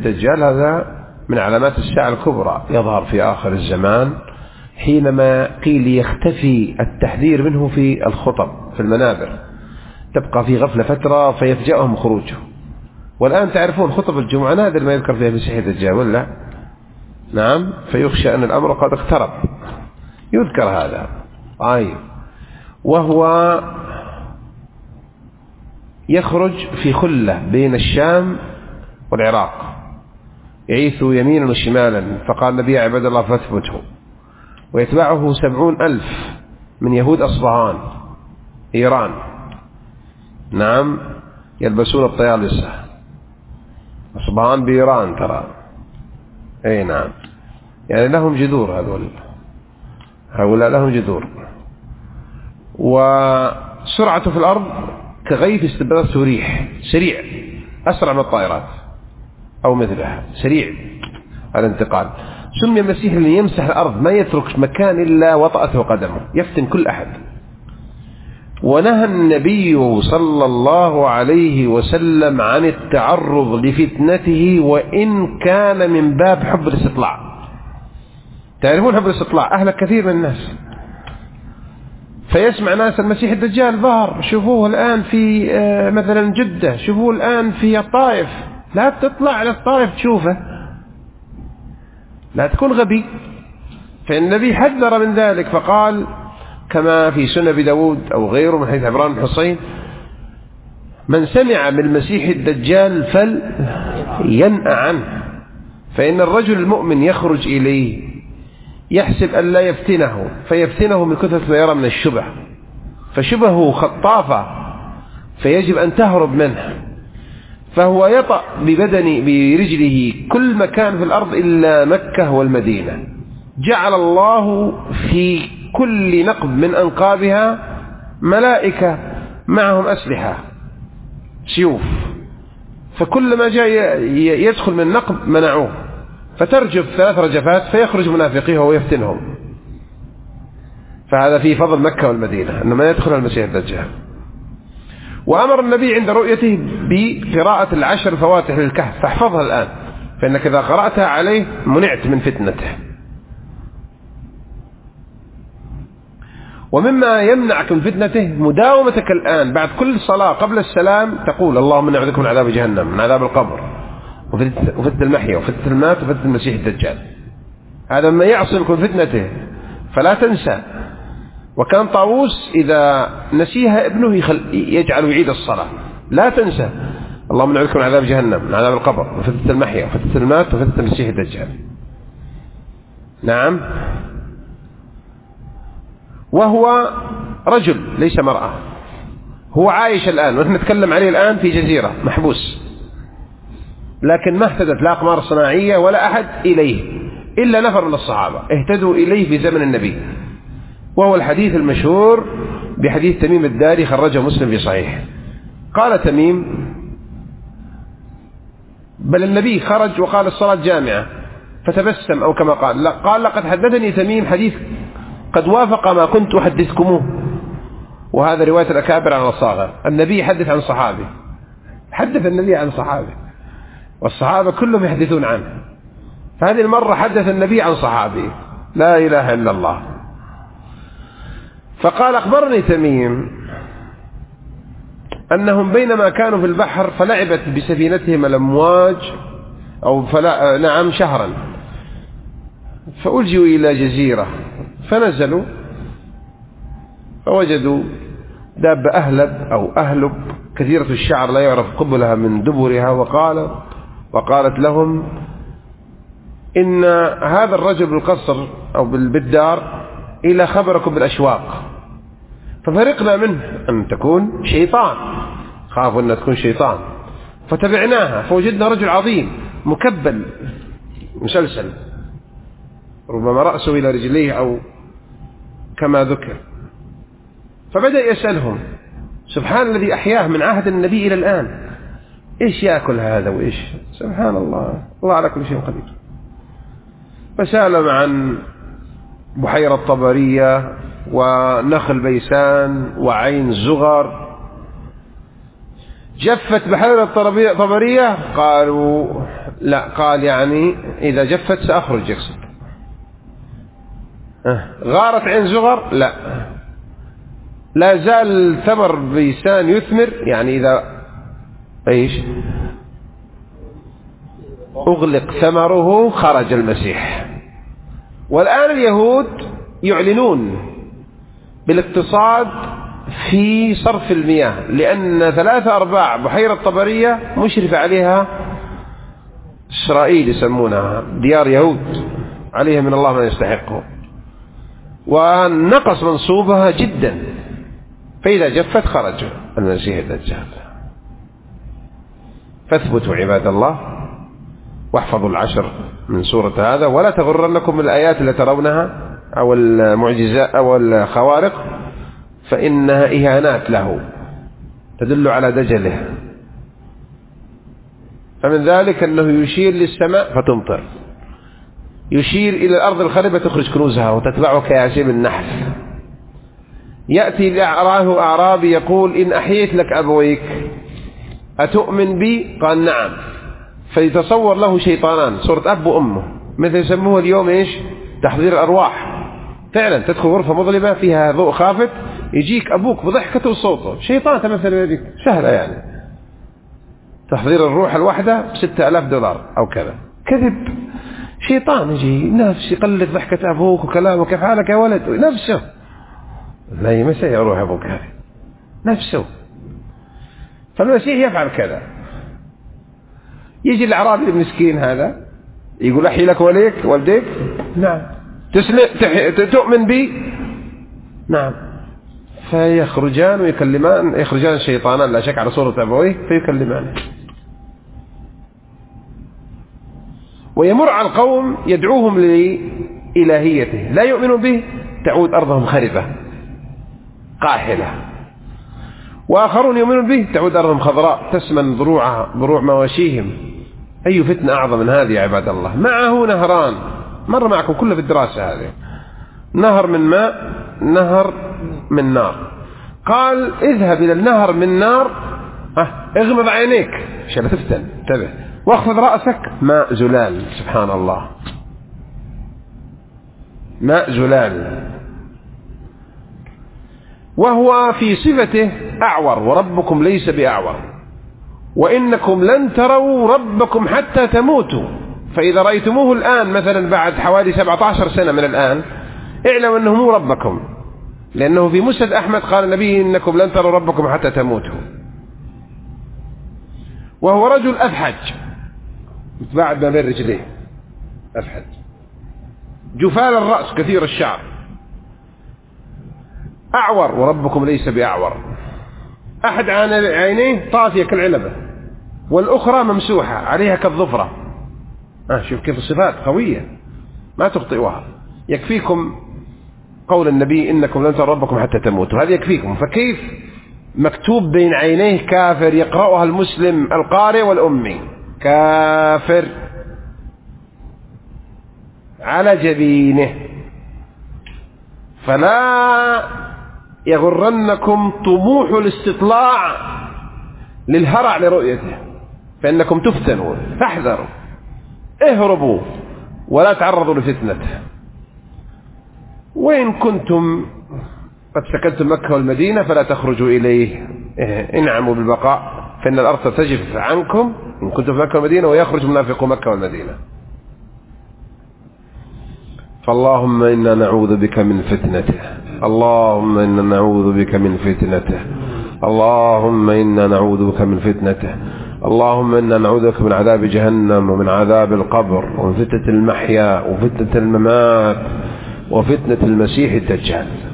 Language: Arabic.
الدجال هذا من علامات الساعة الكبرى، يظهر في آخر الزمان حينما قيل يختفي التحذير منه في الخطب في المنابر، تبقى في غفلة فترة فيفجأهم خروجه. والآن تعرفون خطب الجمعة نادر ما يذكر فيها مسيح الدجال ولا؟ نعم، فيخشى أن الأمر قد اقترب، يذكر هذا. وهو يخرج في خلة بين الشام والعراق، يعيث يمينا وشمالا، فقال النبي يا عباد الله فاثبتوا. ويتبعه 70,000 من يهود أصبهان إيران، نعم، يلبسون الطيالسة. أصبهان بإيران ترى، أي نعم، يعني لهم جذور، هؤلاء لهم جذور. وسرعته في الأرض كغيث استبداد ريح، سريع، أسرع من الطائرات أو مثلها، سريع الانتقال. سمي المسيح اللي يمسح الأرض، ما يترك مكان إلا وطأته قدمه، يفتن كل أحد. ونهى النبي صلى الله عليه وسلم عن التعرض لفتنته، وإن كان من باب حب الاستطلاع. تعرفون حب الاستطلاع أهلك كثير من الناس، فيسمع ناس المسيح الدجال ظهر، شوفوه الآن في مثلا جدة، شوفوه الآن في الطائف، لا تطلع على الطائف تشوفه، لا تكون غبي. فالنبي حذر من ذلك، فقال كما في سنن أبي داود أو غيره من حديث عمران بن حصين: من سمع بالمسيح الدجال فلينأ عنه، فإن الرجل المؤمن يخرج إليه يحسب أن لا يفتنه، فيفتنه من كثرة ما يرى من الشبه، فشبهه خطافة، فيجب أن تهرب منه. فهو يطأ برجله كل مكان في الأرض إلا مكة والمدينة. جعل الله في كل نقب من أنقابها ملائكة معهم أسلحة سيوف، فكل ما جاء يدخل من نقب منعوه، فترجف 3 رجفات فيخرج منافقيه ويفتنهم. فهذا في فضل مكة والمدينة أنه ما يدخل المسيح الدجال. وأمر النبي عند رؤيته بقراءة 10 فواتح للكهف، فاحفظها الآن، فإنك إذا قرأتها عليه منعت من فتنته. ومما يمنعك من فتنته مداومتك الآن بعد كل صلاة قبل السلام تقول: اللهم إنا نعوذ من عذاب جهنم، من عذاب القبر، وفتنة المحيا، وفتنة المات، وفتنة المسيح الدجال. هذا مما يعصمك من فتنته، فلا تنسى. وكان طاووس إذا نسيها ابنه يجعله يعيد الصلاة، لا تنسى: اللهم نعوذ من عذاب جهنم، من عذاب القبر، وفتنة المحيا، وفتنة المات، وفتنة المسيح الدجال. نعم. وهو رجل ليس مرأة، هو عايش الآن، ونحن نتكلم عليه الآن في جزيرة محبوس، لكن ما اهتدت لا أقمار صناعية ولا أحد إليه إلا نفر من الصحابة اهتدوا إليه في زمن النبي. وهو الحديث المشهور بحديث تميم الداري، خرجه مسلم في صحيح. قال تميم: بل النبي خرج وقال الصلاة جامعة، فتبسم أو كما قال لقد حدثني تميم حديث قد وافق ما كنت أحدثكموه. وهذا رواية الأكابر عن الصاغر، النبي يحدث عن صحابي، حدث النبي عن صحابي، والصحابة كلهم يحدثون عنه، فهذه المرة حدث النبي عن صحابي، لا إله إلا الله. فقال: أخبرني تميم أنهم بينما كانوا في البحر فلعبت بسفينتهم الأمواج، نعم، شهرا، فألجوا إلى جزيرة، فنزلوا فوجدوا دابة أهلب أو أهلب كثيرة الشعر لا يعرف قبلها من دبرها، وقالت لهم: إن هذا الرجل بالقصر أو بالدار إلى خبركم بالأشواق، ففرقنا منه أن تكون شيطان، خافوا أن تكون شيطان، فتبعناها فوجدنا رجل عظيم مكبل مسلسل، ربما رأسه إلى رجليه أو كما ذكر، فبدأ يسألهم: سبحان الذي أحياه من عهد النبي إلى الآن، إيش يأكل هذا وإيش؟ سبحان الله، الله على كل شيء قدير. فسألهم عن بحيرة طبرية ونخل بيسان وعين زغر. جفت بحيرة طبرية؟ قالوا لا، قال يعني إذا جفت سأخرج يقصد. غارت عين زغر لا زال الثمر بيسان يثمر، يعني إذا إيش أغلق ثمره خرج المسيح. والآن اليهود يعلنون بالاقتصاد في صرف المياه، لأن 3/4 بحيرة طبرية مشرفة عليها إسرائيل، يسمونها ديار يهود، عليها من الله ما يستحقه، ونقص منصوبها جدا، فإذا جفت خرج المسيح الدجال. فاثبتوا عباد الله واحفظوا العشر من سورة هذا، ولا تغرنكم الآيات التي ترونها أو المعجزات أو الخوارق، فإنها إهانات له تدل على دجله. فمن ذلك أنه يشير للسماء فتمطر، يشير إلى الأرض الخربة تخرج كنوزها وتتبعه كيعسيب النحل. يأتي لأعراه أعرابي يقول إن أحييت لك أبويك أتؤمن بي؟ قال نعم. فيتصور له شيطانان، صورة أب وأمه، مثل يسموه اليوم إيش تحضير الأرواح. فعلا تدخل غرفة مظلمة فيها ضوء خافت، يجيك أبوك بضحكته وصوته، شيطان تمثل بك، سهلة يعني. تحضير الروح الواحدة $6000 أو كذا. كذب، شيطان يجي نفس يقلد ضحكة أبوك وكلامه كيف حالك يا ولد، نفسه لا يمسي يروح أبوك هذه نفسه. فالمسيح يفعل كذا. يجي الأعرابي المسكين هذا يقول أحي لك والديك؟ نعم. تؤمن بي؟ نعم. فيخرجان ويكلمان، يخرجان الشيطانان لا شك على صورة أبويه فيكلمان. ويمر على القوم يدعوهم لإلهيته، لا يؤمنوا به، تعود أرضهم خربة قاحلة. وآخرون يؤمنون به، تعود أرضهم خضراء تسمن ضروع مواشيهم. أي فتنة أعظم من هذه يا عباد الله. معه نهران، مر معكم كله في الدراسة هذه، نهر من ماء، نهر من نار. قال اذهب إلى النهر من نار، اغمض عينيك عشان تفتن، انتبه، واخفض رأسك، ماء زلال. سبحان الله، ماء زلال. وهو في صفته أعور، وربكم ليس بأعور، وإنكم لن تروا ربكم حتى تموتوا، فإذا رأيتموه الآن مثلا بعد حوالي 17 سنة من الآن، اعلموا أنه مو ربكم، لأنه في مسند أحمد قال النبي إنكم لن تروا ربكم حتى تموتوا. وهو رجل أفحج، متباعد ما بين رجليه، أفحج، جفال الرأس، كثير الشعر، أعور، وربكم ليس بأعور. أحد عينيه طافية كالعنبة، والأخرى ممسوحة عليها كالظفرة. شوف كيف الصفات قوية ما تخطئوها. يكفيكم قول النبي إنكم لن تروا ربكم حتى تموتوا، هذا يكفيكم. فكيف مكتوب بين عينيه كافر يقرأها المسلم القارئ والأمي، كافر على جبينه. فلا يغرنكم طموح الاستطلاع للهرع لرؤيته، فإنكم تفتنون، فاحذروا، اهربوا ولا تعرضوا لفتنته. وإن كنتم قد سكنتم مكة والمدينة فلا تخرجوا إليه، انعموا بالبقاء، فإن الأرض تجف عنكم إن كنتم في مكة والمدينة، ويخرج منافقو مكة والمدينة. فاللهم إنا نعوذ بك من فتنته، اللهم إنا نعوذ بك من فتنته، اللهم إنا نعوذ بك من فتنته، اللهم إنا نعوذ بك من عذاب جهنم، ومن عذاب القبر، ومن فتنة المحيا، وفتنة الممات، وفتنة المسيح الدجال.